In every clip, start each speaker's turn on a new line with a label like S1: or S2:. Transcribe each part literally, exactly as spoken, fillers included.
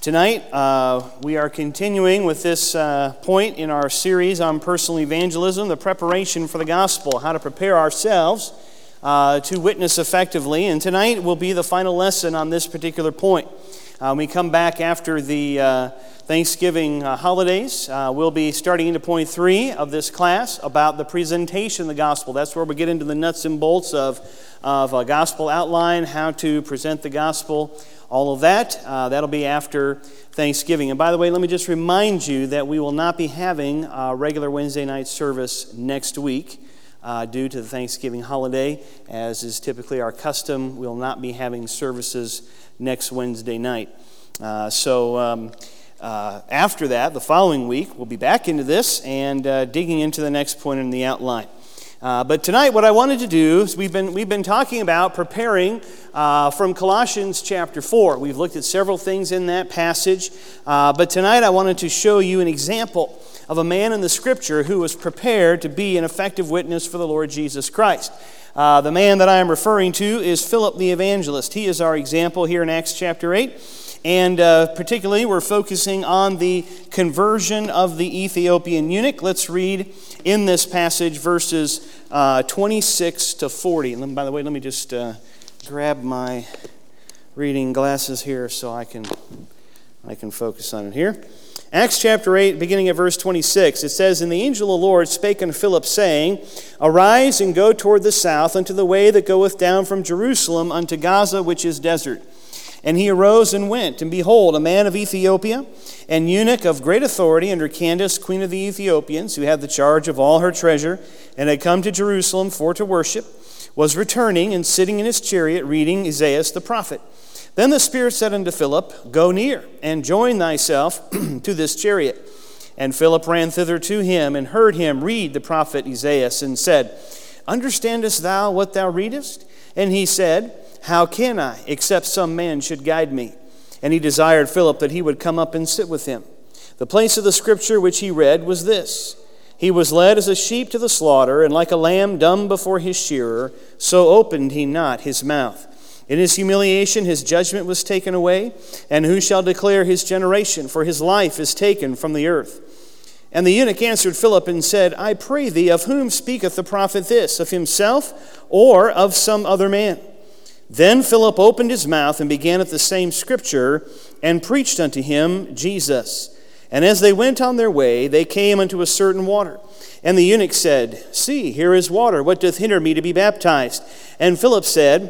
S1: Tonight, uh, we are continuing with this uh, point in our series on personal evangelism, the preparation for the gospel, how to prepare ourselves uh, to witness effectively. And tonight will be the final lesson on this particular point. Uh, we come back after the uh, Thanksgiving uh, holidays. Uh, we'll be starting into point three of this class about the presentation of the gospel. That's where we get into the nuts and bolts of, of a gospel outline, how to present the gospel. All of that, uh, that'll be after Thanksgiving. And by the way, let me just remind you that we will not be having a regular Wednesday night service next week uh, due to the Thanksgiving holiday. As is typically our custom, we will not be having services next Wednesday night. Uh, so um, uh, after that, the following week, we'll be back into this and uh, digging into the next point in the outline. Uh, but tonight, what I wanted to do is we've been we've been talking about preparing uh, from Colossians chapter four. We've looked at several things in that passage, uh, but tonight I wanted to show you an example of a man in the Scripture who was prepared to be an effective witness for the Lord Jesus Christ. Uh, the man that I am referring to is Philip the evangelist. He is our example here in Acts chapter eight. And uh, particularly, we're focusing on the conversion of the Ethiopian eunuch. Let's read in this passage verses uh, twenty-six to forty. And by the way, let me just uh, grab my reading glasses here so I can I can focus on it here. Acts chapter eight, beginning at verse twenty-six, it says, "And the angel of the Lord spake unto Philip, saying, Arise and go toward the south unto the way that goeth down from Jerusalem unto Gaza, which is desert. And he arose and went, and behold, a man of Ethiopia, an eunuch of great authority under Candace, queen of the Ethiopians, who had the charge of all her treasure, and had come to Jerusalem for to worship, was returning and sitting in his chariot, reading Isaiah the prophet. Then the Spirit said unto Philip, Go near, and join thyself to this chariot. And Philip ran thither to him, and heard him read the prophet Isaiah, and said, Understandest thou what thou readest? And he said, How can I, except some man should guide me? And he desired Philip that he would come up and sit with him. The place of the scripture which he read was this: He was led as a sheep to the slaughter, and like a lamb dumb before his shearer, so opened he not his mouth. In his humiliation his judgment was taken away, and who shall declare his generation? For his life is taken from the earth. And the eunuch answered Philip and said, I pray thee, of whom speaketh the prophet this? Of himself, or of some other man? Then Philip opened his mouth and began at the same scripture, and preached unto him Jesus. And as they went on their way, they came unto a certain water. And the eunuch said, See, here is water. What doth hinder me to be baptized? And Philip said,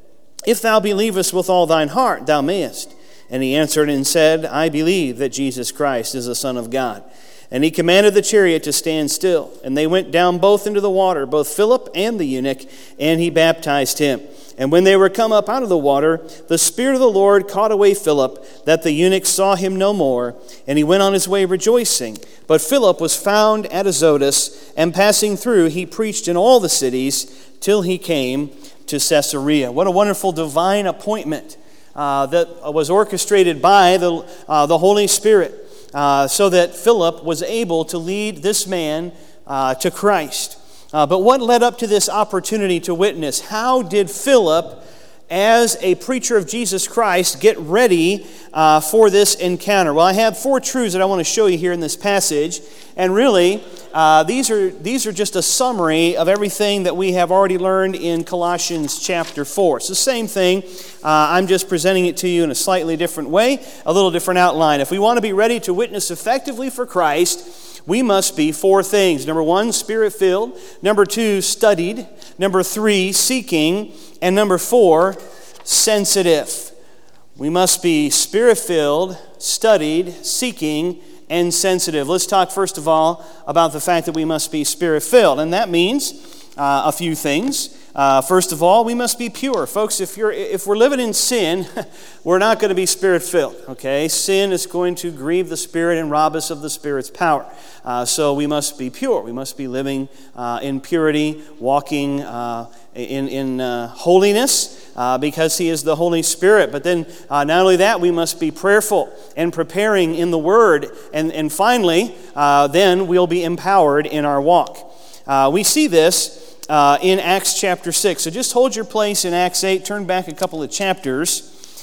S1: If thou believest with all thine heart, thou mayest. And he answered and said, I believe that Jesus Christ is the Son of God. And he commanded the chariot to stand still. And they went down both into the water, both Philip and the eunuch, and he baptized him. And when they were come up out of the water, the Spirit of the Lord caught away Philip, that the eunuch saw him no more, and he went on his way rejoicing. But Philip was found at Azotus, and passing through, he preached in all the cities, till he came to Caesarea. What a wonderful divine appointment uh, that was orchestrated by the, uh, the Holy Spirit. Uh, so that Philip was able to lead this man uh, to Christ. Uh, but what led up to this opportunity to witness? How did Philip, as a preacher of Jesus Christ, get ready uh, for this encounter? Well, I have four truths that I want to show you here in this passage. And really, uh, these are these are just a summary of everything that we have already learned in Colossians chapter four. It's the same thing. Uh, I'm just presenting it to you in a slightly different way, a little different outline. If we want to be ready to witness effectively for Christ, we must be four things. Number one, Spirit-filled. Number two, studied. Number three, seeking. And number four, sensitive. We must be Spirit-filled, studied, seeking, and sensitive. Let's talk first of all about the fact that we must be Spirit-filled. And that means uh, a few things. Uh, first of all, we must be pure. Folks, if you're if we're living in sin, we're not going to be Spirit-filled, okay? Sin is going to grieve the Spirit and rob us of the Spirit's power. Uh, so we must be pure. We must be living uh, in purity, walking uh, in, in uh, holiness, uh, because He is the Holy Spirit. But then uh, not only that, we must be prayerful and preparing in the Word. And, and finally, uh, then we'll be empowered in our walk. Uh, we see this Uh, in Acts chapter six. So just hold your place in Acts eight. Turn back a couple of chapters.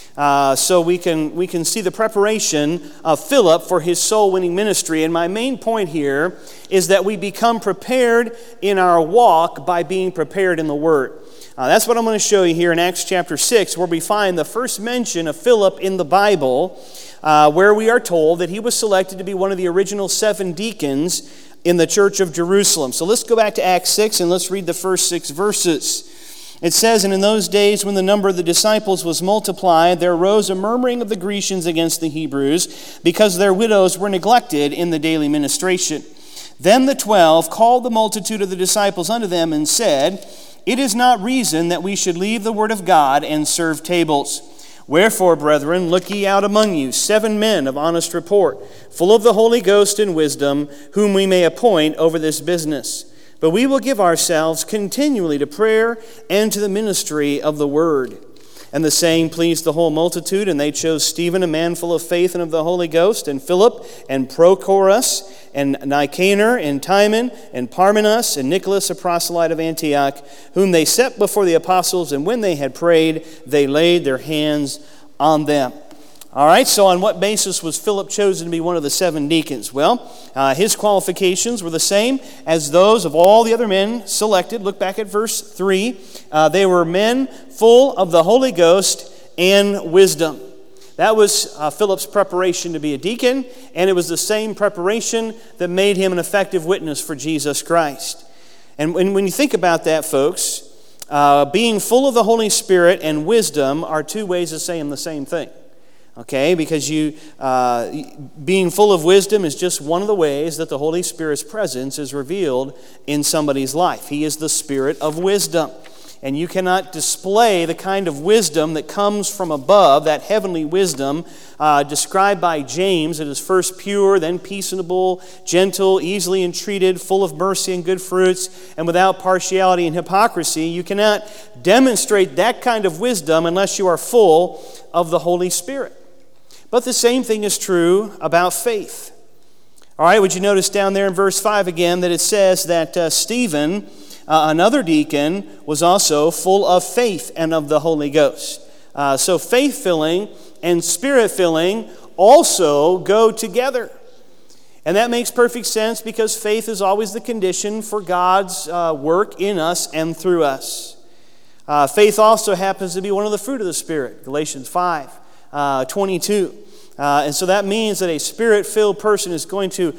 S1: Uh, so we can we can see the preparation of Philip for his soul-winning ministry. And my main point here is that we become prepared in our walk by being prepared in the Word. Uh, that's what I'm going to show you here in Acts chapter six, where we find the first mention of Philip in the Bible, uh, where we are told that he was selected to be one of the original seven deacons in the church of Jerusalem. So let's go back to Acts six and let's read the first six verses. It says, "And in those days when the number of the disciples was multiplied, there arose a murmuring of the Grecians against the Hebrews, because their widows were neglected in the daily ministration. Then the twelve called the multitude of the disciples unto them and said, It is not reason that we should leave the word of God and serve tables. Wherefore, brethren, look ye out among you seven men of honest report, full of the Holy Ghost and wisdom, whom we may appoint over this business. But we will give ourselves continually to prayer and to the ministry of the word. And the saying pleased the whole multitude, and they chose Stephen, a man full of faith and of the Holy Ghost, and Philip, and Prochorus, and Nicanor, and Timon, and Parmenas, and Nicholas, a proselyte of Antioch, whom they set before the apostles, and when they had prayed, they laid their hands on them." All right, so on what basis was Philip chosen to be one of the seven deacons? Well, uh, his qualifications were the same as those of all the other men selected. Look back at verse three. Uh, they were men full of the Holy Ghost and wisdom. That was uh, Philip's preparation to be a deacon, and it was the same preparation that made him an effective witness for Jesus Christ. And when, when you think about that, folks, uh, being full of the Holy Spirit and wisdom are two ways of saying the same thing. Okay, because you uh, being full of wisdom is just one of the ways that the Holy Spirit's presence is revealed in somebody's life. He is the Spirit of wisdom. And you cannot display the kind of wisdom that comes from above, that heavenly wisdom uh, described by James. It is first pure, then peaceable, gentle, easily entreated, full of mercy and good fruits, and without partiality and hypocrisy. You cannot demonstrate that kind of wisdom unless you are full of the Holy Spirit. But the same thing is true about faith. All right, would you notice down there in verse five again that it says that uh, Stephen, uh, another deacon, was also full of faith and of the Holy Ghost. Uh, so faith-filling and spirit-filling also go together. And that makes perfect sense because faith is always the condition for God's uh, work in us and through us. Uh, faith also happens to be one of the fruit of the Spirit, Galatians five. Uh, twenty-two. Uh, and so that means that a spirit-filled person is going to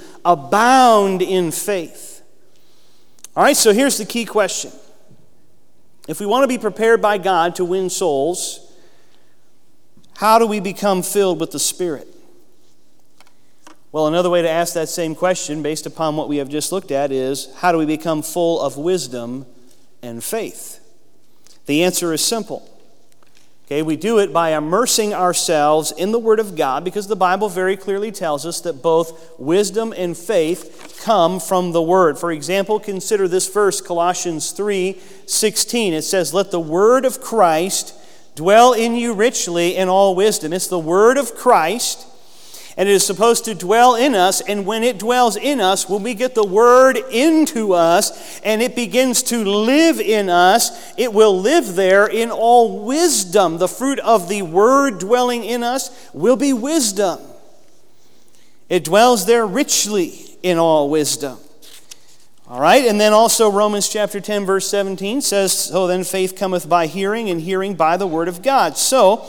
S1: abound in faith. All right, so here's the key question. If we want to be prepared by God to win souls, how do we become filled with the Spirit? Well, another way to ask that same question, based upon what we have just looked at, is how do we become full of wisdom and faith? The answer is simple. Okay, we do it by immersing ourselves in the Word of God, because the Bible very clearly tells us that both wisdom and faith come from the Word. For example, consider this verse, Colossians three sixteen. It says, "Let the word of Christ dwell in you richly in all wisdom." It's the Word of Christ, and it is supposed to dwell in us, and when it dwells in us, when we get the Word into us, and it begins to live in us, it will live there in all wisdom. The fruit of the Word dwelling in us will be wisdom. It dwells there richly in all wisdom. All right, and then also Romans chapter ten, verse seventeen says, "So then faith cometh by hearing, and hearing by the Word of God." So,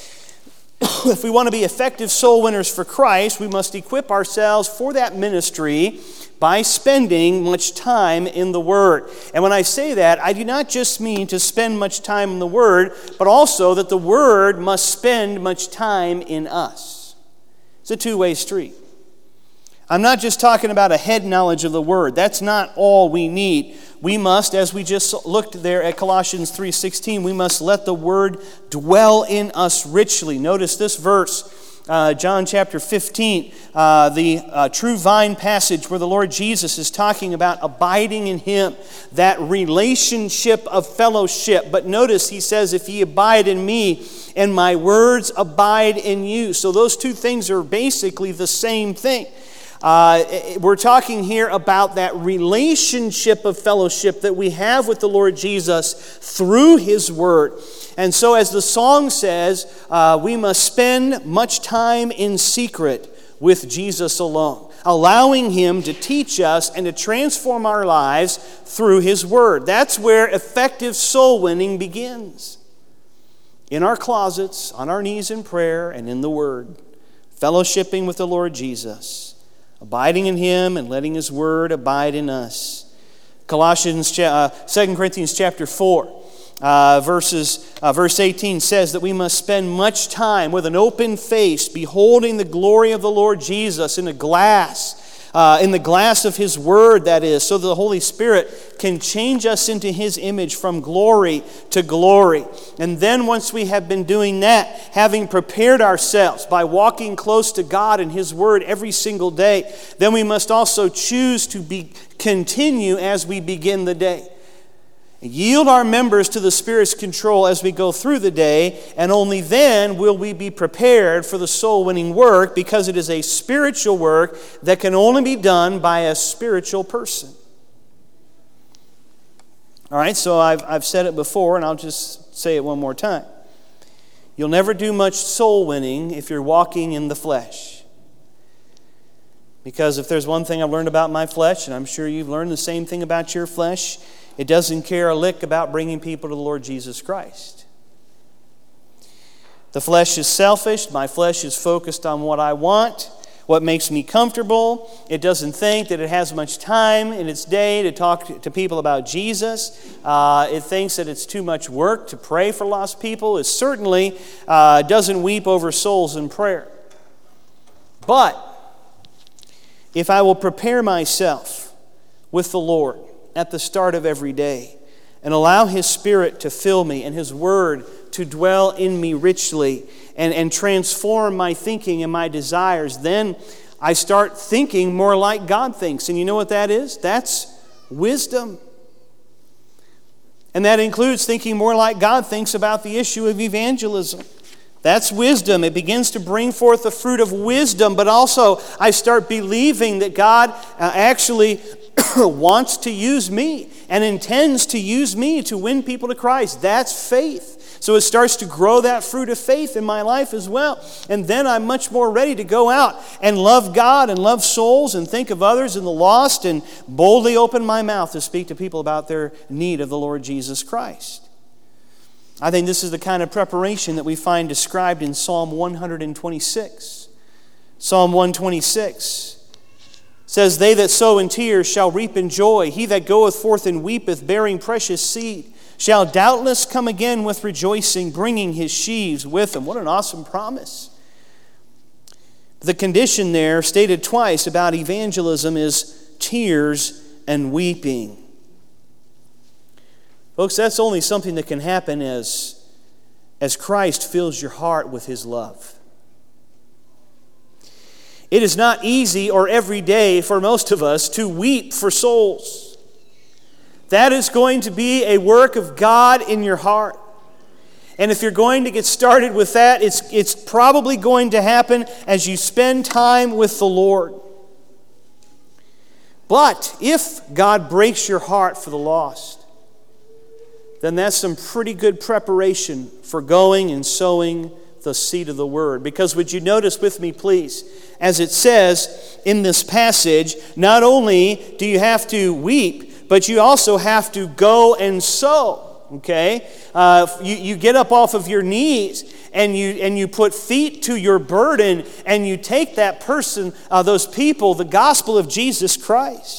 S1: if we want to be effective soul winners for Christ, we must equip ourselves for that ministry by spending much time in the Word. And when I say that, I do not just mean to spend much time in the Word, but also that the Word must spend much time in us. It's a two-way street. I'm not just talking about a head knowledge of the Word. That's not all we need. We must, as we just looked there at Colossians three sixteen, we must let the Word dwell in us richly. Notice this verse, uh, John chapter fifteen, uh, the uh, true vine passage where the Lord Jesus is talking about abiding in Him, that relationship of fellowship. But notice he says, "If ye abide in me, and my words abide in you." So those two things are basically the same thing. Uh, we're talking here about that relationship of fellowship that we have with the Lord Jesus through His Word. And so as the song says, uh, we must spend much time in secret with Jesus alone, allowing Him to teach us and to transform our lives through His Word. That's where effective soul winning begins. In our closets, on our knees in prayer, and in the Word, fellowshipping with the Lord Jesus, abiding in Him and letting His Word abide in us. Colossians, uh, Second Corinthians chapter four. Uh, verses, uh, verse eighteen says that we must spend much time with an open face, beholding the glory of the Lord Jesus in a glass, uh, in the glass of His Word, that is, so that the Holy Spirit can change us into His image from glory to glory. And then once we have been doing that, having prepared ourselves by walking close to God and His Word every single day, then we must also choose to be continue as we begin the day. Yield our members to the Spirit's control as we go through the day, and only then will we be prepared for the soul-winning work, because it is a spiritual work that can only be done by a spiritual person. All right, so I've, I've said it before, and I'll just say it one more time. You'll never do much soul-winning if you're walking in the flesh. Because if there's one thing I've learned about my flesh, and I'm sure you've learned the same thing about your flesh, it doesn't care a lick about bringing people to the Lord Jesus Christ. The flesh is selfish. My flesh is focused on what I want, what makes me comfortable. It doesn't think that it has much time in its day to talk to people about Jesus. Uh, it thinks that it's too much work to pray for lost people. It certainly uh, doesn't weep over souls in prayer. But if I will prepare myself with the Lord at the start of every day, and allow His Spirit to fill me and His Word to dwell in me richly and, and transform my thinking and my desires, then I start thinking more like God thinks. And you know what that is? That's wisdom. And that includes thinking more like God thinks about the issue of evangelism. That's wisdom. It begins to bring forth the fruit of wisdom, but also I start believing that God uh, actually wants to use me and intends to use me to win people to Christ. That's faith. So it starts to grow that fruit of faith in my life as well. And then I'm much more ready to go out and love God and love souls and think of others and the lost and boldly open my mouth to speak to people about their need of the Lord Jesus Christ. I think this is the kind of preparation that we find described in Psalm one twenty-six. Psalm one twenty-six says, "They that sow in tears shall reap in joy. He that goeth forth and weepeth, bearing precious seed, shall doubtless come again with rejoicing, bringing his sheaves with him." What an awesome promise. The condition there, stated twice about evangelism, is tears and weeping. Folks, that's only something that can happen as, as Christ fills your heart with His love. It is not easy or every day for most of us to weep for souls. That is going to be a work of God in your heart. And if you're going to get started with that, it's, it's probably going to happen as you spend time with the Lord. But if God breaks your heart for the lost, then that's some pretty good preparation for going and sowing the seed of the Word. Because would you notice with me, please, as it says in this passage, not only do you have to weep, but you also have to go and sow. Okay? Uh, you, you get up off of your knees and you and you put feet to your burden and you take that person, uh, those people, the gospel of Jesus Christ.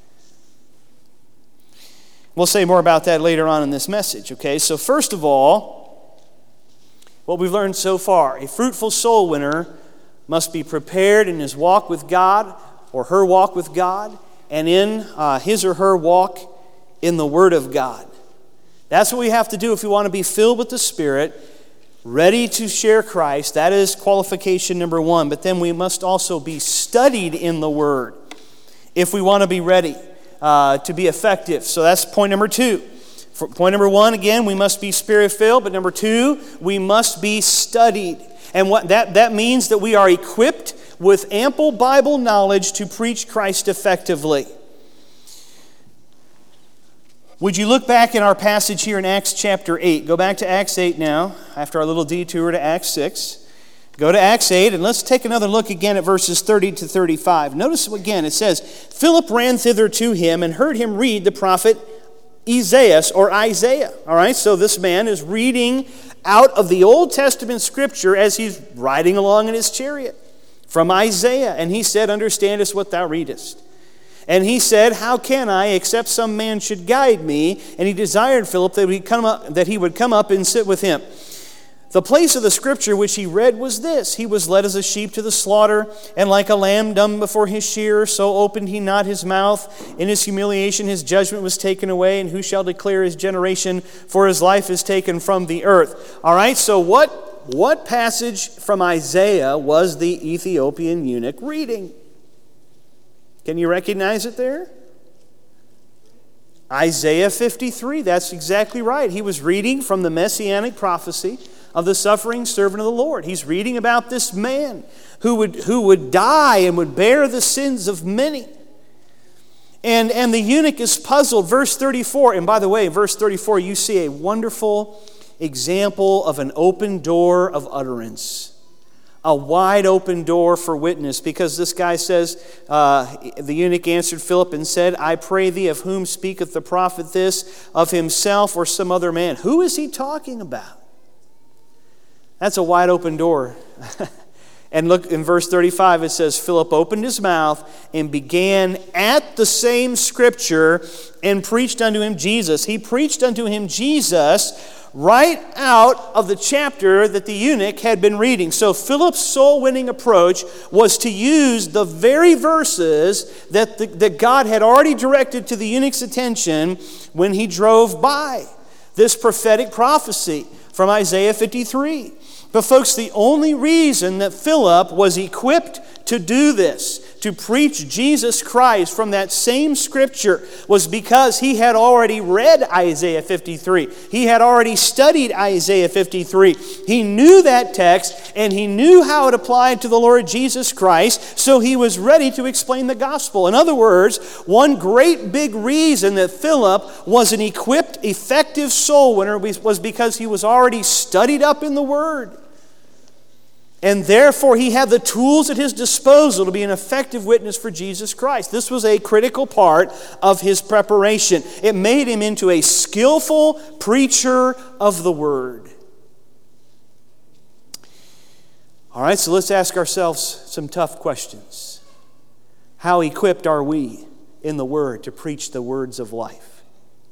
S1: We'll say more about that later on in this message, okay? So first of all, what we've learned so far, a fruitful soul winner must be prepared in his walk with God or her walk with God and in uh, his or her walk in the Word of God. That's what we have to do if we want to be filled with the Spirit, ready to share Christ. That is qualification number one. But then we must also be studied in the Word if we want to be ready. Uh, to be effective. So that's point number two. For point number one, again, we must be Spirit-filled. But number two, we must be studied. And what that, that means that we are equipped with ample Bible knowledge to preach Christ effectively. Would you look back in our passage here in Acts chapter eight? Go back to Acts eight now, after our little detour to Acts six. Go to Acts eight, and let's take another look again at verses thirty to thirty-five. Notice again, it says, Philip ran thither to him and heard him read the prophet Isaiah, or Isaiah. All right, so this man is reading out of the Old Testament scripture as he's riding along in his chariot from Isaiah. And he said, Understandest what thou readest? And he said, How can I, except some man should guide me? And he desired Philip that he, come up, that he would come up and sit with him. The place of the scripture which he read was this: He was led as a sheep to the slaughter, and like a lamb dumb before his shearer, so opened he not his mouth. In his humiliation his judgment was taken away, and who shall declare his generation? For his life is taken from the earth. All right, so what, what passage from Isaiah was the Ethiopian eunuch reading? Can you recognize it there? Isaiah fifty-three, that's exactly right. He was reading from the messianic prophecy of the suffering servant of the Lord. He's reading about this man who would, who would die and would bear the sins of many. And, and the eunuch is puzzled. Verse thirty-four, and by the way, verse thirty-four, you see a wonderful example of an open door of utterance. A wide open door for witness, because this guy says, uh, the eunuch answered Philip and said, I pray thee, of whom speaketh the prophet this, of himself or some other man? Who is he talking about? That's a wide open door. And look in verse thirty-five, it says, Philip opened his mouth and began at the same scripture and preached unto him Jesus. He preached unto him Jesus right out of the chapter that the eunuch had been reading. So Philip's soul-winning approach was to use the very verses that, the, that God had already directed to the eunuch's attention when he drove by. This prophetic prophecy from Isaiah fifty-three. But folks, the only reason that Philip was equipped to do this, to preach Jesus Christ from that same scripture, was because he had already read Isaiah fifty-three. He had already studied Isaiah fifty-three. He knew that text, and he knew how it applied to the Lord Jesus Christ, so he was ready to explain the gospel. In other words, one great big reason that Philip was an equipped, effective soul winner was because he was already studied up in the Word. And therefore, he had the tools at his disposal to be an effective witness for Jesus Christ. This was a critical part of his preparation. It made him into a skillful preacher of the Word. All right, so let's ask ourselves some tough questions. How equipped are we in the Word to preach the words of life?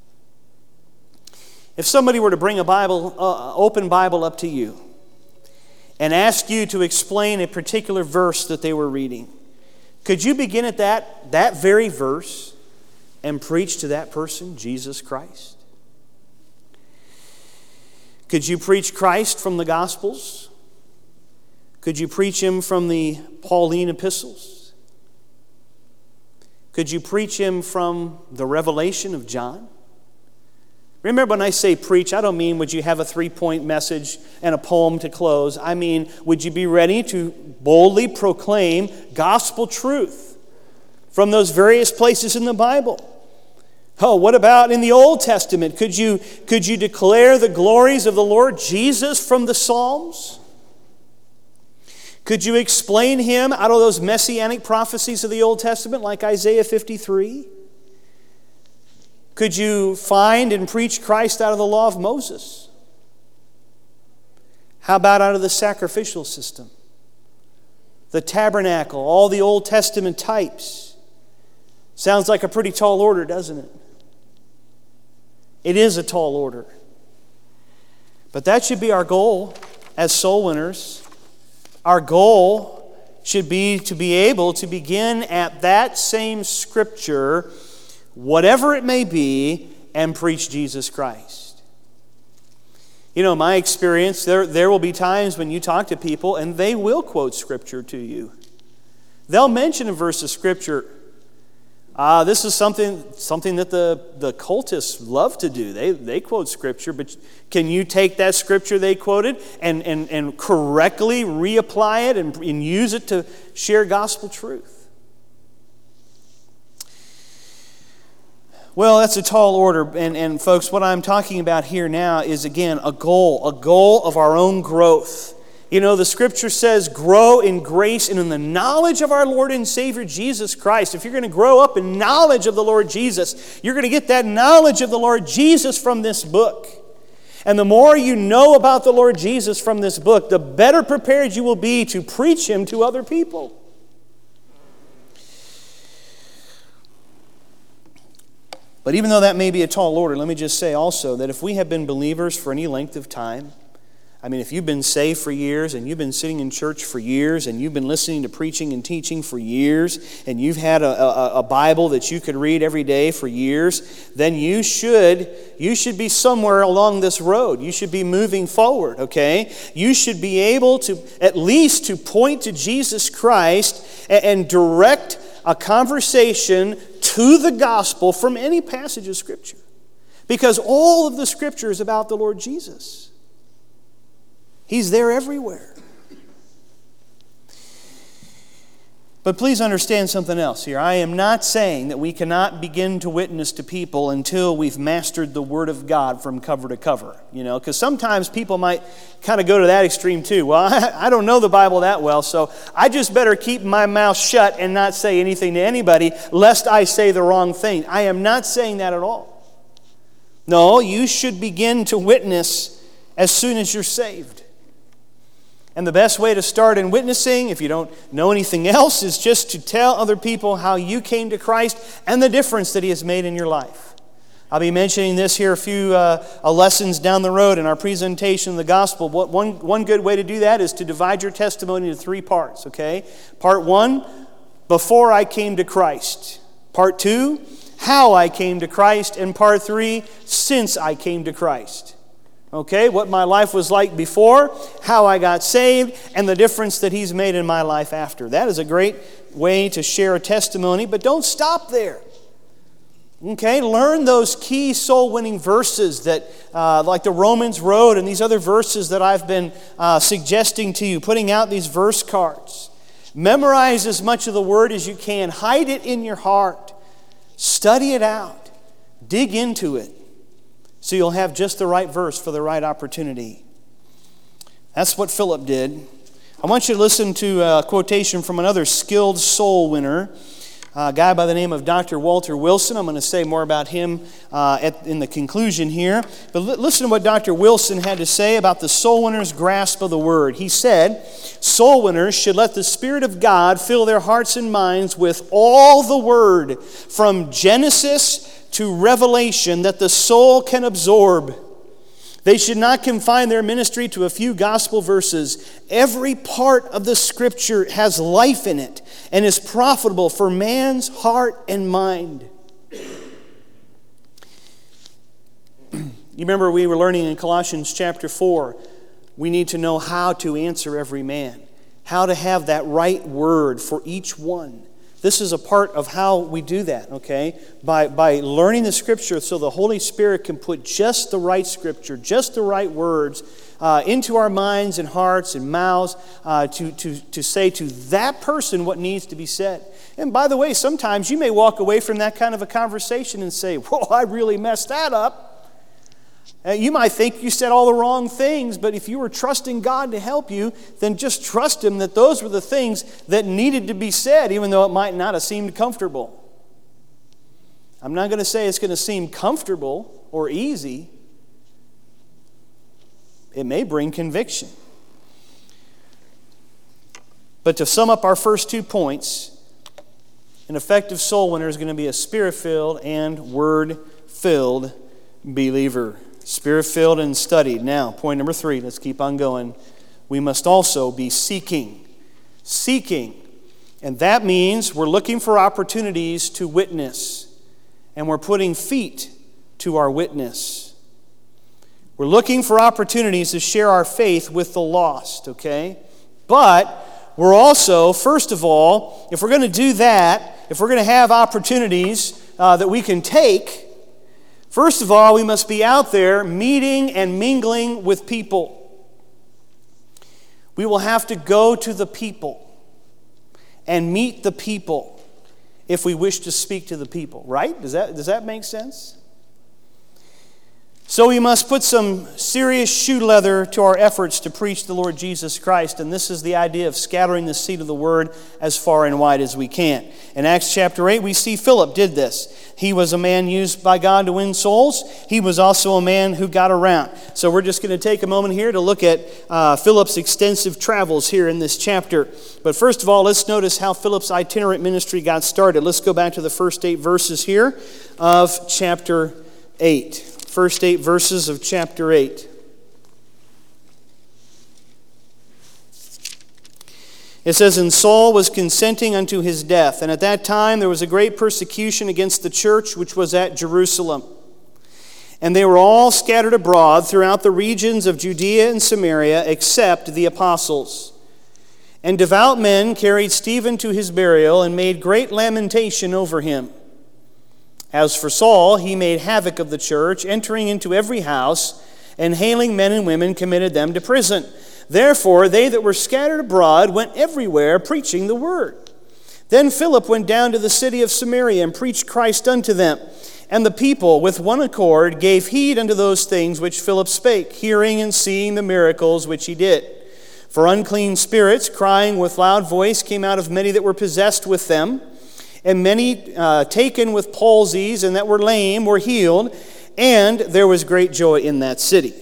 S1: If somebody were to bring a Bible, uh, open Bible up to you, and ask you to explain a particular verse that they were reading, could you begin at that, that very verse and preach to that person Jesus Christ? Could you preach Christ from the Gospels? Could you preach Him from the Pauline epistles? Could you preach Him from the revelation of John? Remember, when I say preach, I don't mean would you have a three-point message and a poem to close. I mean, would you be ready to boldly proclaim gospel truth from those various places in the Bible? Oh, what about in the Old Testament? Could you, could you declare the glories of the Lord Jesus from the Psalms? Could you explain Him out of those messianic prophecies of the Old Testament like Isaiah fifty-three? Could you find and preach Christ out of the law of Moses? How about out of the sacrificial system? The tabernacle, all the Old Testament types. Sounds like a pretty tall order, doesn't it? It is a tall order. But that should be our goal as soul winners. Our goal should be to be able to begin at that same scripture, whatever it may be, and preach Jesus Christ. You know, my experience, there, there will be times when you talk to people and they will quote Scripture to you. They'll mention a verse of Scripture. Uh, this is something something that the, the cultists love to do. They, they quote Scripture, but can you take that Scripture they quoted and, and, and correctly reapply it and, and use it to share gospel truth? Well, that's a tall order, and, and folks, what I'm talking about here now is, again, a goal, a goal of our own growth. You know, the Scripture says, grow in grace and in the knowledge of our Lord and Savior Jesus Christ. If you're going to grow up in knowledge of the Lord Jesus, you're going to get that knowledge of the Lord Jesus from this book. And the more you know about the Lord Jesus from this book, the better prepared you will be to preach Him to other people. But even though that may be a tall order, let me just say also that if we have been believers for any length of time, I mean, if you've been saved for years and you've been sitting in church for years and you've been listening to preaching and teaching for years and you've had a, a, a Bible that you could read every day for years, then you should, you should be somewhere along this road. You should be moving forward, okay? You should be able to at least to point to Jesus Christ and, and direct a conversation to the gospel from any passage of Scripture. Because all of the Scripture is about the Lord Jesus. He's there everywhere. But please understand something else here. I am not saying that we cannot begin to witness to people until we've mastered the Word of God from cover to cover. You know, because sometimes people might kind of go to that extreme too. Well, I, I don't know the Bible that well, so I just better keep my mouth shut and not say anything to anybody, lest I say the wrong thing. I am not saying that at all. No, you should begin to witness as soon as you're saved. And the best way to start in witnessing, if you don't know anything else, is just to tell other people how you came to Christ and the difference that He has made in your life. I'll be mentioning this here a few uh, lessons down the road in our presentation of the gospel. What, one, one good way to do that is to divide your testimony into three parts, okay? Part one, before I came to Christ. Part two, how I came to Christ. And part three, since I came to Christ. Okay, what my life was like before, how I got saved, and the difference that He's made in my life after. That is a great way to share a testimony, but don't stop there. Okay, learn those key soul-winning verses that, uh, like the Romans Road and these other verses that I've been uh, suggesting to you, putting out these verse cards. Memorize as much of the Word as you can. Hide it in your heart. Study it out. Dig into it. So you'll have just the right verse for the right opportunity. That's what Philip did. I want you to listen to a quotation from another skilled soul winner, a guy by the name of Doctor Walter Wilson. I'm going to say more about him uh, at, in the conclusion here. But li- listen to what Doctor Wilson had to say about the soul winner's grasp of the Word. He said, soul winners should let the Spirit of God fill their hearts and minds with all the Word from Genesis to Revelation that the soul can absorb. They should not confine their ministry to a few gospel verses. Every part of the Scripture has life in it and is profitable for man's heart and mind. You remember we were learning in Colossians chapter four, we need to know how to answer every man, how to have that right word for each one. This is a part of how we do that, okay? By, by learning the Scripture so the Holy Spirit can put just the right Scripture, just the right words uh, into our minds and hearts and mouths uh, to, to, to say to that person what needs to be said. And by the way, sometimes you may walk away from that kind of a conversation and say, whoa, I really messed that up. Uh, you might think you said all the wrong things, but if you were trusting God to help you, then just trust Him that those were the things that needed to be said, even though it might not have seemed comfortable. I'm not going to say it's going to seem comfortable or easy. It may bring conviction. But to sum up our first two points, an effective soul winner is going to be a Spirit-filled and Word-filled believer. Spirit-filled and studied. Now, point number three, let's keep on going. We must also be seeking. Seeking. And that means we're looking for opportunities to witness. And we're putting feet to our witness. We're looking for opportunities to share our faith with the lost, okay? But we're also, first of all, if we're going to do that, if we're going to have opportunities uh, that we can take, first of all, we must be out there meeting and mingling with people. We will have to go to the people and meet the people. if we wish to speak to the people, right? Does that, does that make sense? So we must put some serious shoe leather to our efforts to preach the Lord Jesus Christ, and this is the idea of scattering the seed of the word as far and wide as we can. In Acts chapter eight, we see Philip did this. He was a man used by God to win souls. He was also a man who got around. So we're just going to take a moment here to look at uh, Philip's extensive travels here in this chapter. But first of all, let's notice how Philip's itinerant ministry got started. Let's go back to the first eight verses here of chapter eight. First eight verses of chapter eight. It says, "And Saul was consenting unto his death, and at that time there was a great persecution against the church which was at Jerusalem. And they were all scattered abroad throughout the regions of Judea and Samaria, except the apostles. And devout men carried Stephen to his burial, and made great lamentation over him. As for Saul, he made havoc of the church, entering into every house, and hailing men and women, committed them to prison. Therefore, they that were scattered abroad went everywhere preaching the word. Then Philip went down to the city of Samaria and preached Christ unto them. And the people with one accord gave heed unto those things which Philip spake, hearing and seeing the miracles which he did. For unclean spirits, crying with loud voice, came out of many that were possessed with them. And many uh, taken with palsies and that were lame were healed, and there was great joy in that city."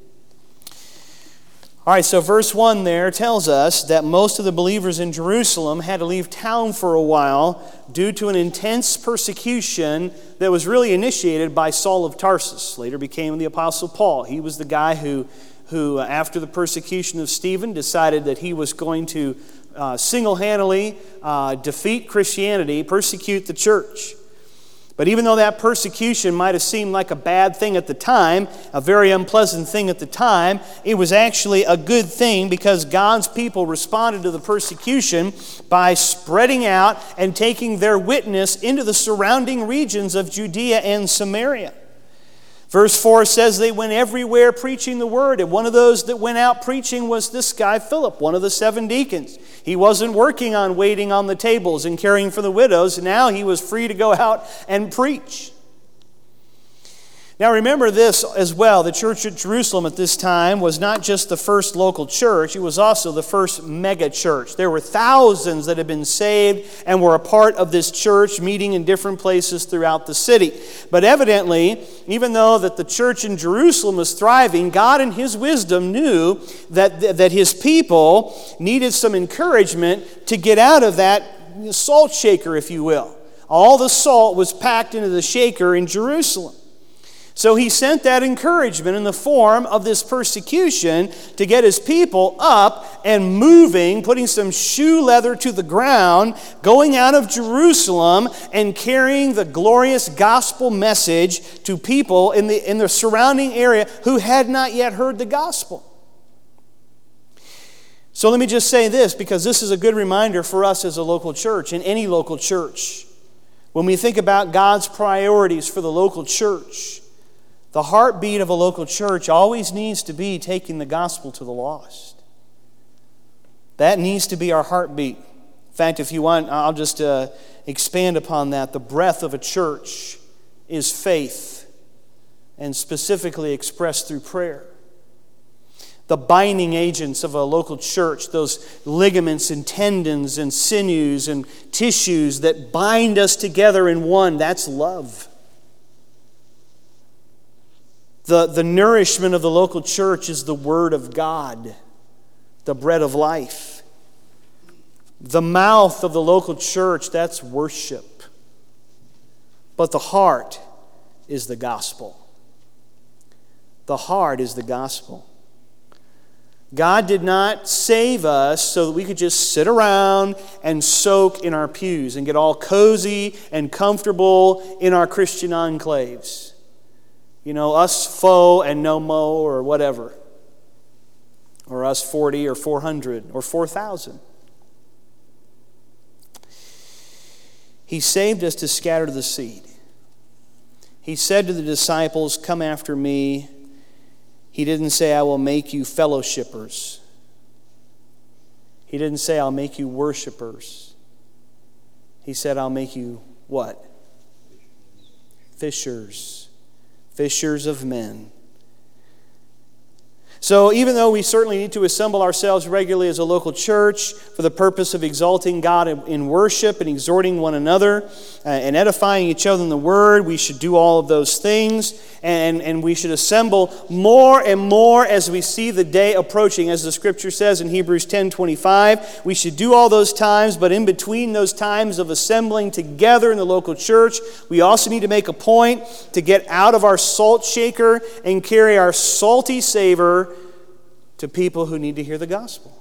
S1: All right, so verse one there tells us that most of the believers in Jerusalem had to leave town for a while due to an intense persecution that was really initiated by Saul of Tarsus, later became the Apostle Paul. He was the guy who, who after the persecution of Stephen, decided that he was going to Uh, single-handedly uh, defeat Christianity, persecute the church. But even though that persecution might have seemed like a bad thing at the time, a very unpleasant thing at the time, it was actually a good thing because God's people responded to the persecution by spreading out and taking their witness into the surrounding regions of Judea and Samaria. Verse four says they went everywhere preaching the word, and one of those that went out preaching was this guy Philip, one of the seven deacons. He wasn't working on waiting on the tables and caring for the widows. Now he was free to go out and preach. Now remember this as well, the church at Jerusalem at this time was not just the first local church, it was also the first mega church. There were thousands that had been saved and were a part of this church, meeting in different places throughout the city. But evidently, even though that the church in Jerusalem was thriving, God in His wisdom knew that, that His people needed some encouragement to get out of that salt shaker, if you will. All the salt was packed into the shaker in Jerusalem. So he sent that encouragement in the form of this persecution to get his people up and moving, putting some shoe leather to the ground, going out of Jerusalem and carrying the glorious gospel message to people in the, in the surrounding area who had not yet heard the gospel. So let me just say this, because this is a good reminder for us as a local church, in any local church. When we think about God's priorities for the local church, the heartbeat of a local church always needs to be taking the gospel to the lost. That needs to be our heartbeat. In fact, if you want, I'll just uh, expand upon that. The breath of a church is faith, and specifically expressed through prayer. The binding agents of a local church, those ligaments and tendons and sinews and tissues that bind us together in one, that's love. The, the nourishment of the local church is the Word of God, the bread of life. The mouth of the local church, that's worship. But the heart is the gospel. The heart is the gospel. God did not save us so that we could just sit around and soak in our pews and get all cozy and comfortable in our Christian enclaves. You know, us foe and no mo or whatever. Or us forty or four hundred or four thousand. He saved us to scatter the seed. He said to the disciples, "Come after me." He didn't say, "I will make you fellowshippers." He didn't say, "I'll make you worshipers." He said, I'll make you what? Fishers. Fishers of men. So even though we certainly need to assemble ourselves regularly as a local church for the purpose of exalting God in worship and exhorting one another uh, and edifying each other in the Word, we should do all of those things. And, and we should assemble more and more as we see the day approaching. As the Scripture says in Hebrews ten twenty-five, we should do all those times, but in between those times of assembling together in the local church, we also need to make a point to get out of our salt shaker and carry our salty savor to people who need to hear the gospel.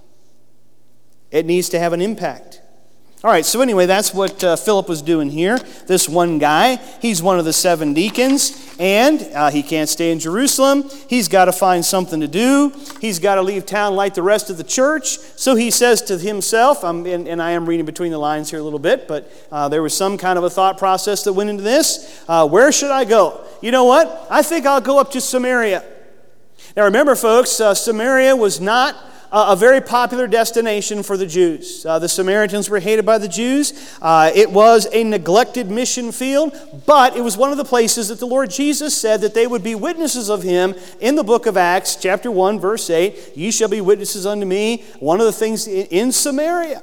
S1: It needs to have an impact. All right, so anyway, that's what uh, Philip was doing here. This one guy, he's one of the seven deacons, and uh, he can't stay in Jerusalem. He's got to find something to do. He's got to leave town like the rest of the church. So he says to himself, um, and, and I am reading between the lines here a little bit, but uh, there was some kind of a thought process that went into this. Uh, where should I go? You know what? I think I'll go up to Samaria. Now remember, folks, uh, Samaria was not uh, a very popular destination for the Jews. Uh, the Samaritans were hated by the Jews. Uh, it was a neglected mission field, but it was one of the places that the Lord Jesus said that they would be witnesses of Him in the book of Acts, chapter one, verse eight. Ye shall be witnesses unto me. One of the things in, in Samaria,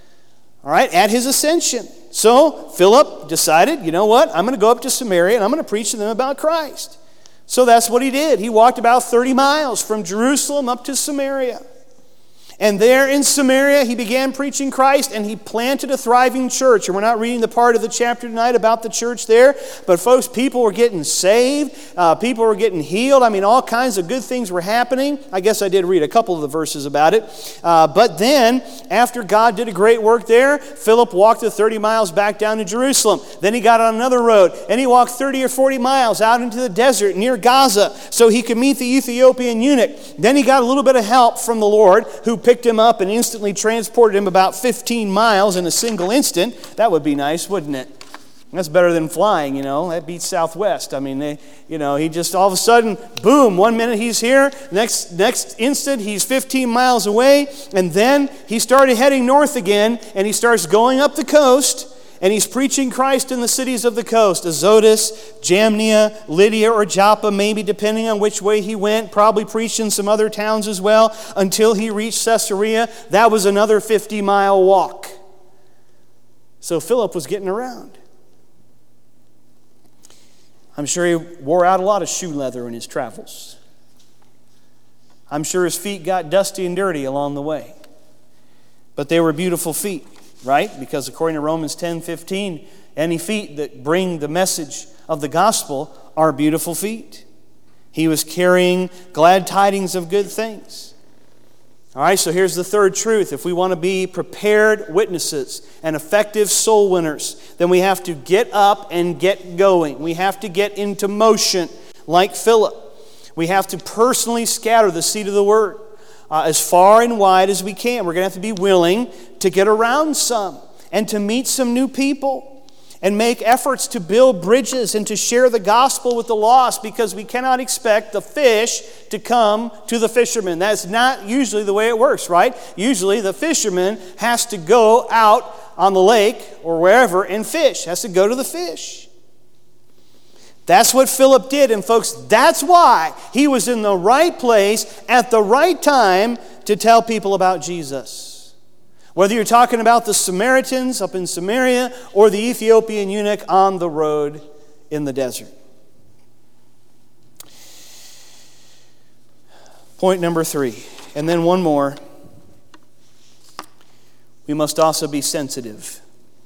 S1: all right, at His ascension. So Philip decided, you know what, I'm going to go up to Samaria and I'm going to preach to them about Christ. So that's what he did. He walked about thirty miles from Jerusalem up to Samaria. And there in Samaria, he began preaching Christ, and he planted a thriving church. And we're not reading the part of the chapter tonight about the church there, but folks, people were getting saved. Uh, people were getting healed. I mean, all kinds of good things were happening. I guess I did read a couple of the verses about it. Uh, but then, after God did a great work there, Philip walked the thirty miles back down to Jerusalem. Then he got on another road, and he walked thirty or forty miles out into the desert near Gaza so he could meet the Ethiopian eunuch. Then he got a little bit of help from the Lord, who picked him up and instantly transported him about fifteen miles in a single instant. That would be nice, wouldn't it? That's better than flying, you know. That beats Southwest. I mean, they, you know, he just all of a sudden, boom, one minute he's here, next next instant he's fifteen miles away, and then he started heading north again, and he starts going up the coast, and he's preaching Christ in the cities of the coast, Azotus, Jamnia, Lydia, or Joppa, maybe depending on which way he went, probably preached in some other towns as well, until he reached Caesarea. That was another fifty-mile walk. So Philip was getting around. I'm sure he wore out a lot of shoe leather in his travels. I'm sure his feet got dusty and dirty along the way. But they were beautiful feet, right? Because according to Romans ten fifteen, any feet that bring the message of the gospel are beautiful feet. He was carrying glad tidings of good things. All right, so here's the third truth. If we want to be prepared witnesses and effective soul winners, then we have to get up and get going. We have to get into motion like Philip. We have to personally scatter the seed of the word uh, as far and wide as we can. We're going to have to be willing to get around some and to meet some new people and make efforts to build bridges and to share the gospel with the lost, because we cannot expect the fish to come to the fisherman. That's not usually the way it works, right? Usually the fisherman has to go out on the lake or wherever and fish, has to go to the fish. That's what Philip did, and folks, that's why he was in the right place at the right time to tell people about Jesus. Whether you're talking about the Samaritans up in Samaria or the Ethiopian eunuch on the road in the desert. Point number three, and then one more. We must also be sensitive.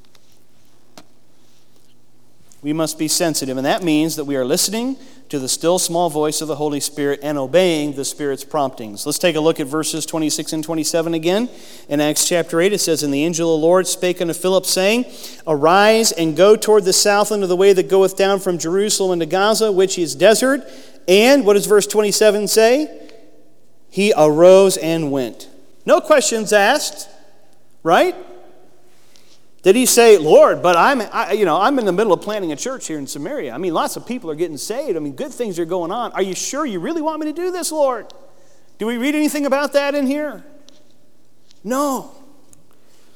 S1: We must be sensitive, and that means that we are listening to the still small voice of the Holy Spirit and obeying the Spirit's promptings. Let's take a look at verses twenty-six and twenty-seven again. In Acts chapter eight, it says, And the angel of the Lord spake unto Philip, saying, Arise and go toward the south unto the way that goeth down from Jerusalem unto Gaza, which is desert. And what does verse twenty-seven say? He arose and went. No questions asked, right? Did he say, Lord, but I'm, I, you know, I'm in the middle of planting a church here in Samaria. I mean, lots of people are getting saved. I mean, good things are going on. Are you sure you really want me to do this, Lord? Do we read anything about that in here? No.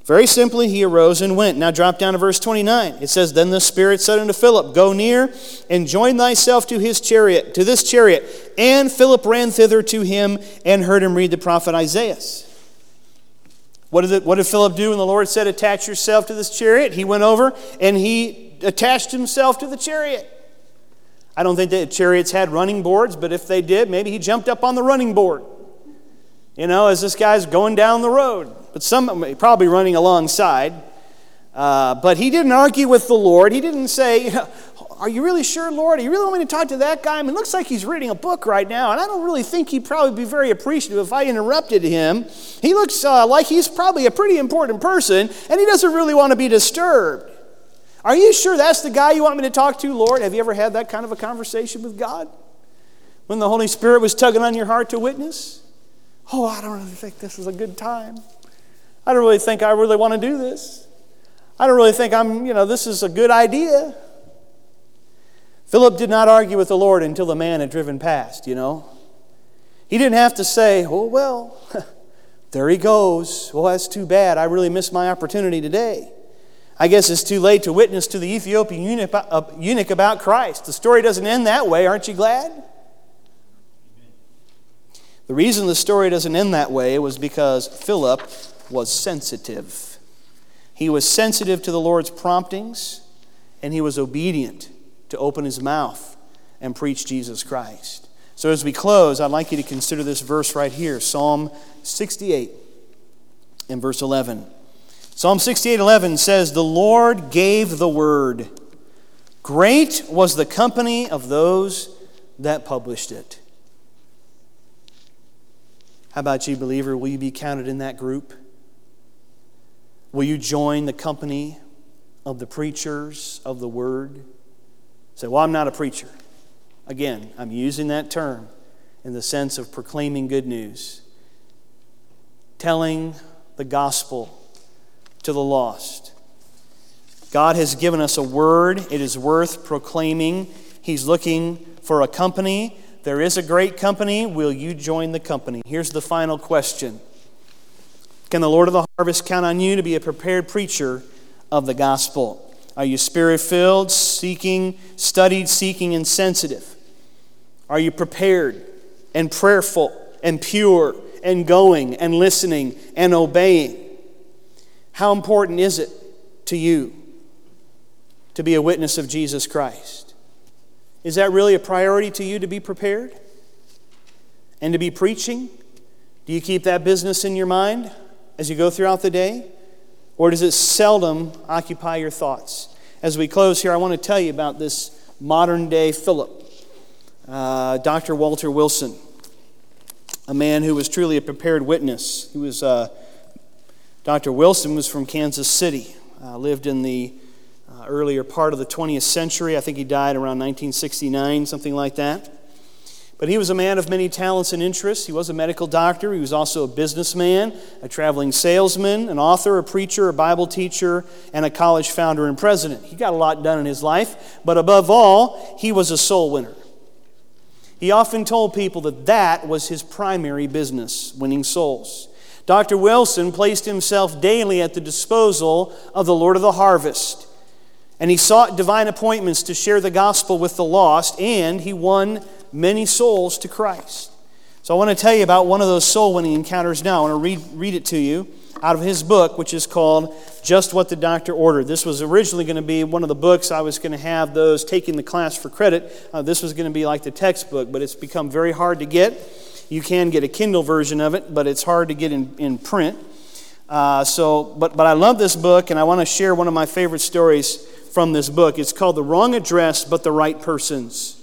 S1: Very simply, he arose and went. Now drop down to verse twenty-nine. It says, Then the Spirit said unto Philip, Go near and join thyself to his chariot, to this chariot. And Philip ran thither to him and heard him read the prophet Isaiah. What did, it, what did Philip do when the Lord said, Attach yourself to this chariot? He went over and he attached himself to the chariot. I don't think that chariots had running boards, but if they did, maybe he jumped up on the running board. You know, as this guy's going down the road. But some probably running alongside. Uh, but he didn't argue with the Lord. He didn't say, Are you really sure, Lord? Are you really want me to talk to that guy? I mean, it looks like he's reading a book right now, and I don't really think he'd probably be very appreciative if I interrupted him. He looks uh, like he's probably a pretty important person, and he doesn't really want to be disturbed. Are you sure that's the guy you want me to talk to, Lord? Have you ever had that kind of a conversation with God? When the Holy Spirit was tugging on your heart to witness? Oh, I don't really think this is a good time. I don't really think I really want to do this. I don't really think I'm, you know, this is a good idea. Philip did not argue with the Lord until the man had driven past, you know. He didn't have to say, oh, well, there he goes. Well, that's too bad. I really missed my opportunity today. I guess it's too late to witness to the Ethiopian eunuch about Christ. The story doesn't end that way. Aren't you glad? The reason the story doesn't end that way was because Philip was sensitive. He was sensitive to the Lord's promptings, and he was obedient to open his mouth and preach Jesus Christ. So as we close, I'd like you to consider this verse right here, Psalm sixty-eight and verse eleven. Psalm sixty-eight eleven says, The Lord gave the word. Great was the company of those that published it. How about you, believer? Will you be counted in that group? Will you join the company of the preachers of the word? Say, well, I'm not a preacher. Again, I'm using that term in the sense of proclaiming good news. Telling the gospel to the lost. God has given us a word. It is worth proclaiming. He's looking for a company. There is a great company. Will you join the company? Here's the final question. Can the Lord of the harvest count on you to be a prepared preacher of the gospel? Are you spirit-filled, seeking, studied, seeking, and sensitive? Are you prepared and prayerful and pure and going and listening and obeying? How important is it to you to be a witness of Jesus Christ? Is that really a priority to you to be prepared and to be preaching? Do you keep that business in your mind as you go throughout the day? Or does it seldom occupy your thoughts? As we close here, I want to tell you about this modern-day Philip, uh, Doctor Walter Wilson, a man who was truly a prepared witness. He was uh, Doctor Wilson was from Kansas City, uh, lived in the uh, earlier part of the twentieth century. I think he died around nineteen sixty-nine, something like that. But he was a man of many talents and interests. He was a medical doctor. He was also a businessman, a traveling salesman, an author, a preacher, a Bible teacher, and a college founder and president. He got a lot done in his life, but above all, he was a soul winner. He often told people that that was his primary business, winning souls. Doctor Wilson placed himself daily at the disposal of the Lord of the harvest, and he sought divine appointments to share the gospel with the lost, and he won many souls to Christ. So I want to tell you about one of those soul-winning encounters now. I want to read, read it to you out of his book, which is called Just What the Doctor Ordered. This was originally going to be one of the books I was going to have those taking the class for credit. Uh, this was going to be like the textbook, but it's become very hard to get. You can get a Kindle version of it, but it's hard to get in, in print. Uh, so, but, but I love this book, and I want to share one of my favorite stories from this book. It's called The Wrong Address, But the Right Persons.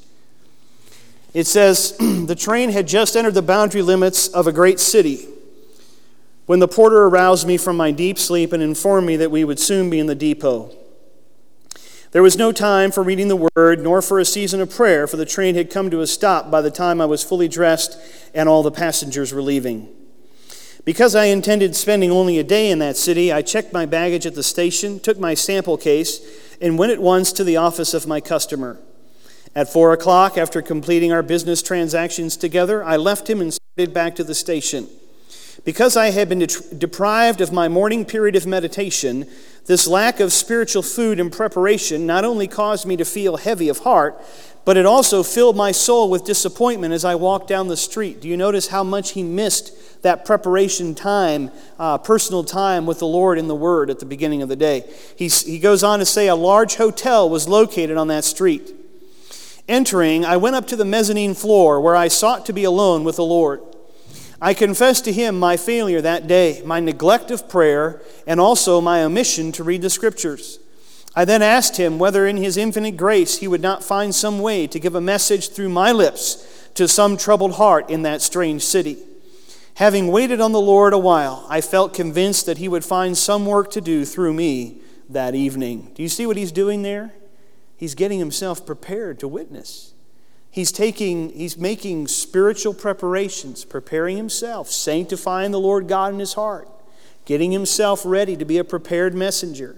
S1: It says, the train had just entered the boundary limits of a great city when the porter aroused me from my deep sleep and informed me that we would soon be in the depot. There was no time for reading the word, nor for a season of prayer, for the train had come to a stop by the time I was fully dressed and all the passengers were leaving. Because I intended spending only a day in that city, I checked my baggage at the station, took my sample case, and went at once to the office of my customer. At four o'clock, after completing our business transactions together, I left him and started back to the station. Because I had been de- deprived of my morning period of meditation, this lack of spiritual food and preparation not only caused me to feel heavy of heart, but it also filled my soul with disappointment as I walked down the street. Do you notice how much he missed that preparation time, uh, personal time with the Lord in the Word at the beginning of the day? He's, he goes on to say a large hotel was located on that street. Entering, I went up to the mezzanine floor where I sought to be alone with the Lord. I confessed to him my failure that day, my neglect of prayer, and also my omission to read the Scriptures. I then asked him whether in his infinite grace he would not find some way to give a message through my lips to some troubled heart in that strange city. Having waited on the Lord a while, I felt convinced that he would find some work to do through me that evening. Do you see what he's doing there? He's getting himself prepared to witness. He's taking, he's making spiritual preparations, preparing himself, sanctifying the Lord God in his heart, getting himself ready to be a prepared messenger.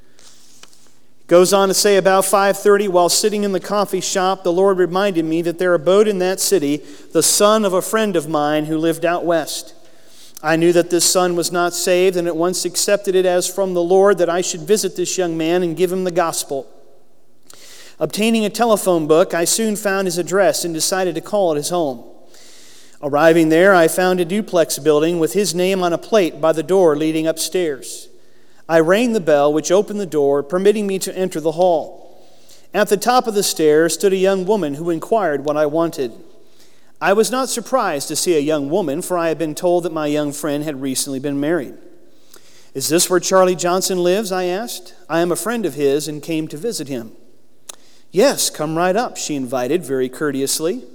S1: Goes on to say, about five thirty, while sitting in the coffee shop, the Lord reminded me that there abode in that city the son of a friend of mine who lived out west. I knew that this son was not saved, and at once accepted it as from the Lord that I should visit this young man and give him the gospel. Obtaining a telephone book, I soon found his address and decided to call at his home. Arriving there, I found a duplex building with his name on a plate by the door leading upstairs. I rang the bell, which opened the door, permitting me to enter the hall. At the top of the stairs stood a young woman who inquired what I wanted. I was not surprised to see a young woman, for I had been told that my young friend had recently been married. "Is this where Charlie Johnson lives?" I asked. "I am a friend of his and came to visit him." "Yes, come right up," she invited very courteously.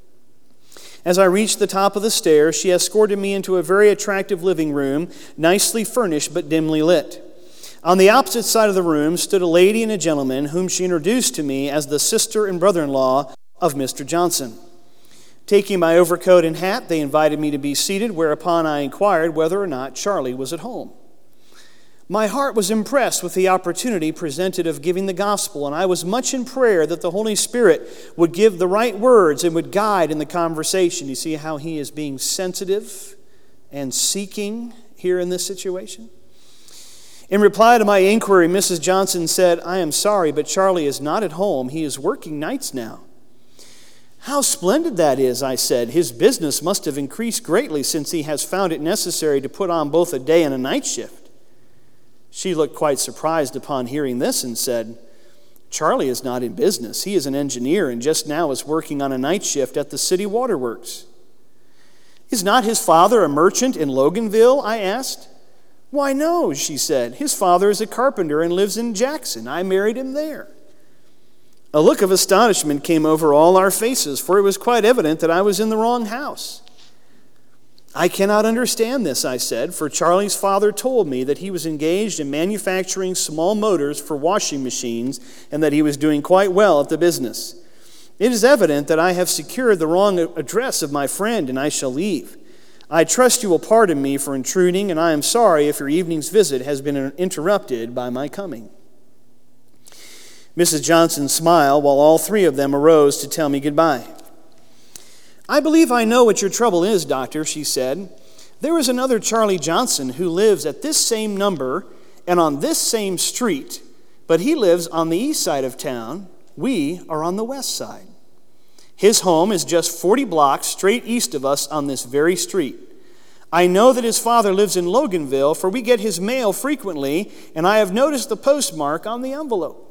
S1: As I reached the top of the stairs, she escorted me into a very attractive living room, nicely furnished but dimly lit. On the opposite side of the room stood a lady and a gentleman whom she introduced to me as the sister and brother-in-law of Mister Johnson. Taking my overcoat and hat, they invited me to be seated, whereupon I inquired whether or not Charlie was at home. My heart was impressed with the opportunity presented of giving the gospel, and I was much in prayer that the Holy Spirit would give the right words and would guide in the conversation. You see how he is being sensitive and seeking here in this situation? In reply to my inquiry, Missus Johnson said, "I am sorry, but Charlie is not at home. He is working nights now." "How splendid that is," I said. "His business must have increased greatly since he has found it necessary to put on both a day and a night shift." She looked quite surprised upon hearing this and said, "Charlie is not in business. He is an engineer and just now is working on a night shift at the city waterworks." "Is not his father a merchant in Loganville?" I asked. "Why, no," she said. "His father is a carpenter and lives in Jackson. I married him there." A look of astonishment came over all our faces, for it was quite evident that I was in the wrong house. "I cannot understand this," I said, "for Charlie's father told me that he was engaged in manufacturing small motors for washing machines and that he was doing quite well at the business. It is evident that I have secured the wrong address of my friend and I shall leave. I trust you will pardon me for intruding, and I am sorry if your evening's visit has been interrupted by my coming." Missus Johnson smiled while all three of them arose to tell me goodbye. "I believe I know what your trouble is, Doctor," she said. "There is another Charlie Johnson who lives at this same number and on this same street, but he lives on the east side of town. We are on the west side. His home is just forty blocks straight east of us on this very street. I know that his father lives in Loganville, for we get his mail frequently, and I have noticed the postmark on the envelope."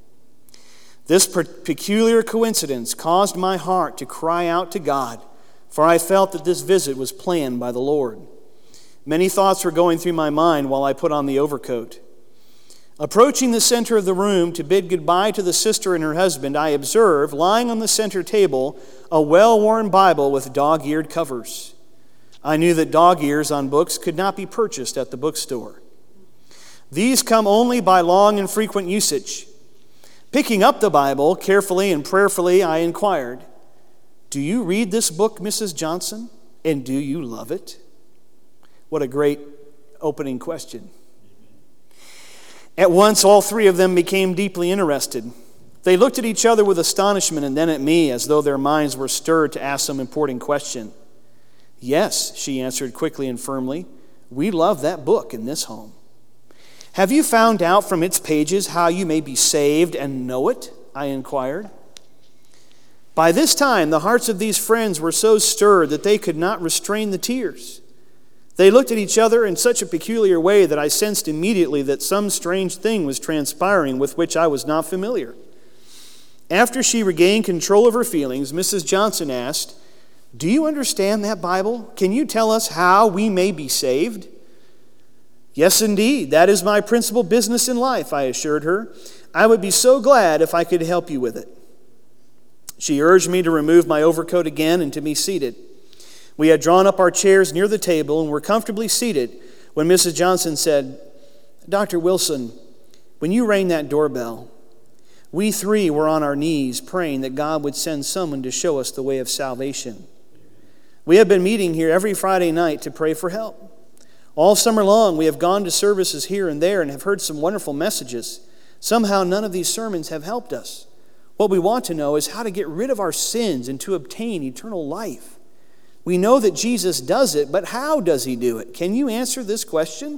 S1: This peculiar coincidence caused my heart to cry out to God, for I felt that this visit was planned by the Lord. Many thoughts were going through my mind while I put on the overcoat. Approaching the center of the room to bid goodbye to the sister and her husband, I observed, lying on the center table, a well-worn Bible with dog-eared covers. I knew that dog ears on books could not be purchased at the bookstore. These come only by long and frequent usage. Picking up the Bible, carefully and prayerfully, I inquired, "Do you read this book, Missus Johnson, and do you love it?" What a great opening question. At once, all three of them became deeply interested. They looked at each other with astonishment and then at me, as though their minds were stirred to ask some important question. "Yes," she answered quickly and firmly. "We love that book in this home." "Have you found out from its pages how you may be saved and know it?" I inquired. By this time, the hearts of these friends were so stirred that they could not restrain the tears. They looked at each other in such a peculiar way that I sensed immediately that some strange thing was transpiring with which I was not familiar. After she regained control of her feelings, Missus Johnson asked, "Do you understand that Bible? Can you tell us how we may be saved?" "Yes, indeed. That is my principal business in life," I assured her. "I would be so glad if I could help you with it." She urged me to remove my overcoat again and to be seated. We had drawn up our chairs near the table and were comfortably seated when Missus Johnson said, "Doctor Wilson, when you rang that doorbell, we three were on our knees praying that God would send someone to show us the way of salvation. We have been meeting here every Friday night to pray for help. All summer long, we have gone to services here and there and have heard some wonderful messages. Somehow, none of these sermons have helped us. What we want to know is how to get rid of our sins and to obtain eternal life. We know that Jesus does it, but how does he do it? Can you answer this question?"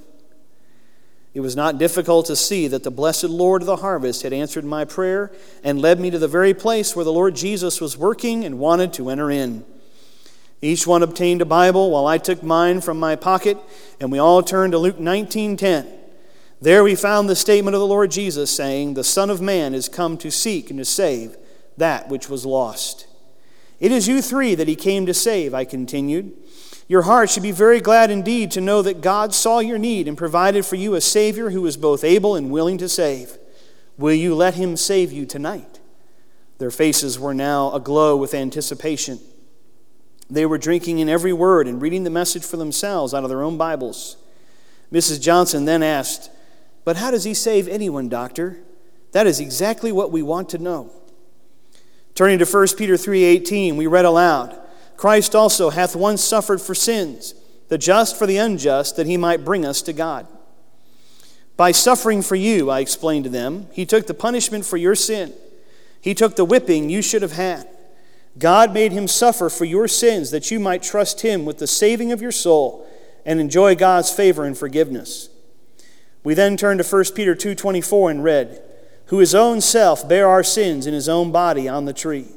S1: It was not difficult to see that the blessed Lord of the harvest had answered my prayer and led me to the very place where the Lord Jesus was working and wanted to enter in. Each one obtained a Bible while I took mine from my pocket, and we all turned to Luke nineteen ten. There we found the statement of the Lord Jesus saying, "The Son of Man is come to seek and to save that which was lost." "It is you three that he came to save," I continued. "Your heart should be very glad indeed to know that God saw your need and provided for you a Savior who is both able and willing to save. Will you let him save you tonight?" Their faces were now aglow with anticipation. They were drinking in every word and reading the message for themselves out of their own Bibles. Missus Johnson then asked, "But how does he save anyone, Doctor? That is exactly what we want to know." Turning to First Peter three eighteen, we read aloud, "Christ also hath once suffered for sins, the just for the unjust, that he might bring us to God. By suffering for you," I explained to them, "he took the punishment for your sin. He took the whipping you should have had. God made him suffer for your sins that you might trust him with the saving of your soul and enjoy God's favor and forgiveness." We then turned to First Peter two twenty-four and read, "Who his own self bare our sins in his own body on the tree.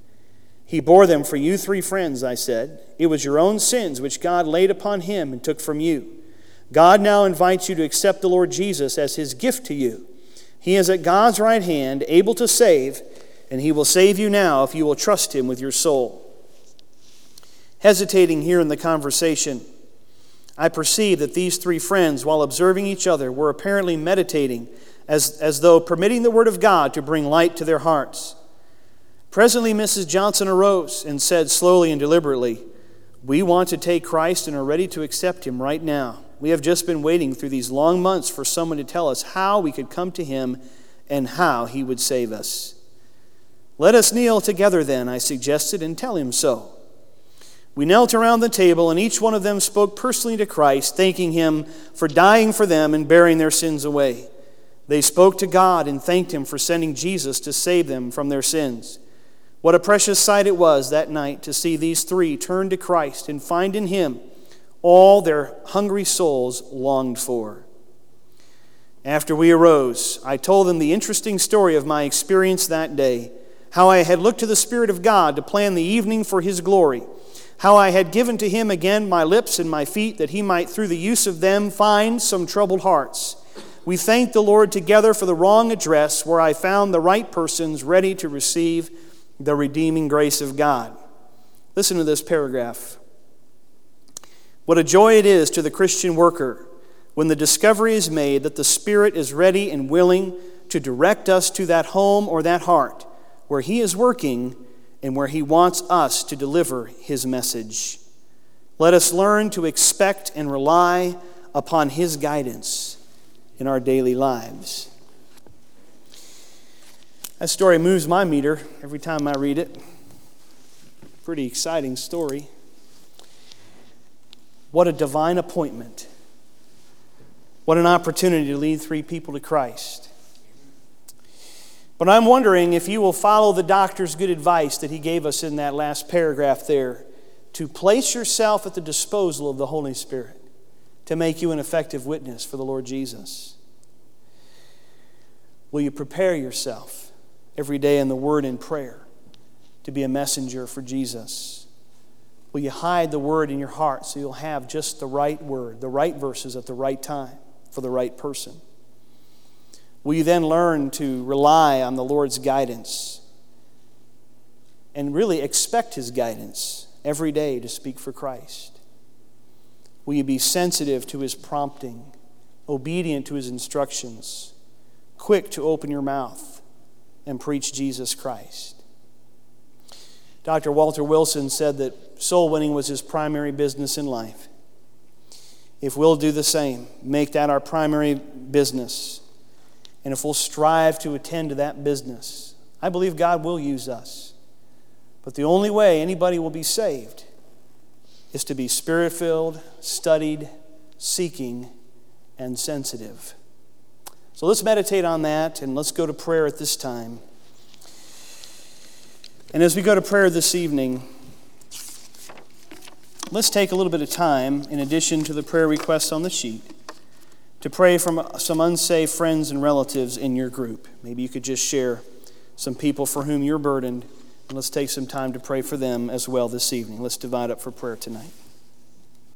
S1: He bore them for you three friends," I said. "It was your own sins which God laid upon him and took from you. God now invites you to accept the Lord Jesus as his gift to you. He is at God's right hand, able to save, and he will save you now if you will trust him with your soul." Hesitating here in the conversation, I perceived that these three friends, while observing each other, were apparently meditating as, as though permitting the word of God to bring light to their hearts. Presently, Missus Johnson arose and said slowly and deliberately, "We want to take Christ and are ready to accept him right now. We have just been waiting through these long months for someone to tell us how we could come to him and how he would save us." "Let us kneel together then," I suggested, "and tell him so." We knelt around the table, and each one of them spoke personally to Christ, thanking him for dying for them and bearing their sins away. They spoke to God and thanked him for sending Jesus to save them from their sins. What a precious sight it was that night to see these three turn to Christ and find in him all their hungry souls longed for. After we arose, I told them the interesting story of my experience that day, how I had looked to the Spirit of God to plan the evening for his glory, how I had given to him again my lips and my feet that he might through the use of them find some troubled hearts. We thanked the Lord together for the wrong address where I found the right persons ready to receive the redeeming grace of God. Listen to this paragraph. What a joy it is to the Christian worker when the discovery is made that the Spirit is ready and willing to direct us to that home or that heart where he is working and where he wants us to deliver his message. Let us learn to expect and rely upon his guidance in our daily lives. That story moves my meter every time I read it. Pretty exciting story. What a divine appointment. What an opportunity to lead three people to Christ. But I'm wondering if you will follow the doctor's good advice that he gave us in that last paragraph there, to place yourself at the disposal of the Holy Spirit to make you an effective witness for the Lord Jesus? Will you prepare yourself every day in the Word and prayer to be a messenger for Jesus? Will you hide the Word in your heart so you'll have just the right word, the right verses at the right time for the right person? Will you then learn to rely on the Lord's guidance and really expect His guidance every day to speak for Christ? Will you be sensitive to His prompting, obedient to His instructions, quick to open your mouth and preach Jesus Christ? Doctor Walter Wilson said that soul winning was his primary business in life. If we'll do the same, make that our primary business, and if we'll strive to attend to that business, I believe God will use us. But the only way anybody will be saved is to be Spirit-filled, studied, seeking, and sensitive. So let's meditate on that, and let's go to prayer at this time. And as we go to prayer this evening, let's take a little bit of time, in addition to the prayer requests on the sheet, to pray for some unsaved friends and relatives in your group. Maybe you could just share some people for whom you're burdened, and let's take some time to pray for them as well this evening. Let's divide up for prayer tonight.